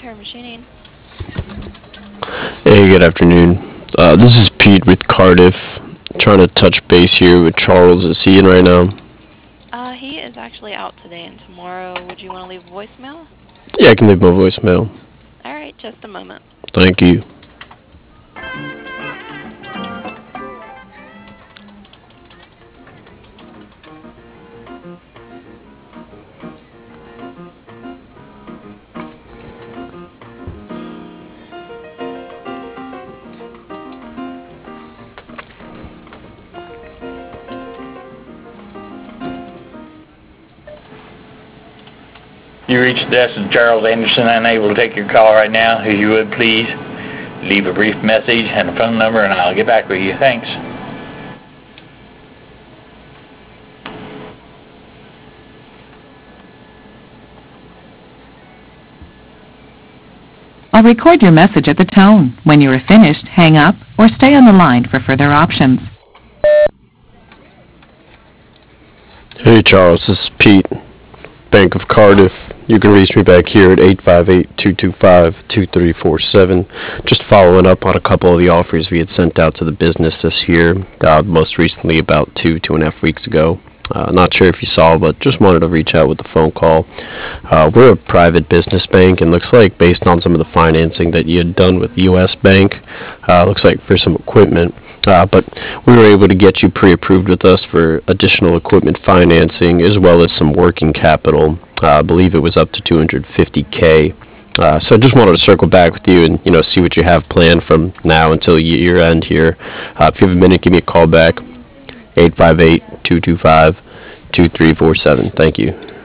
Care Machining. Hey, good afternoon. This is Pete with Cardiff. Trying to touch base here with Charles. Is he in right now? He is actually out today and tomorrow. Would you want to leave a voicemail? Yeah, I can leave my voicemail. All right, just a moment. Thank you. You reached the desk of Charles Anderson, unable to take your call right now. If you would, please leave a brief message and a phone number, and I'll get back with you. Thanks. I'll record your message at the tone. When you are finished, hang up or stay on the line for further options. Hey, Charles. This is Pete, Bank of Cardiff. You can reach me back here at 858-225-2347. Just following up on a couple of the offers we had sent out to the business this year, most recently about 2.5 weeks ago. Not sure if you saw, but just wanted to reach out with a phone call. We're a private business bank, and looks like based on some of the financing that you had done with U.S. Bank, looks like for some equipment, but we were able to get you pre-approved with us for additional equipment financing as well as some working capital. I believe it was up to $250K. So I just wanted to circle back with you and see what you have planned from now until year end here. If you have a minute, give me a call back. 858-225-2347. Thank you.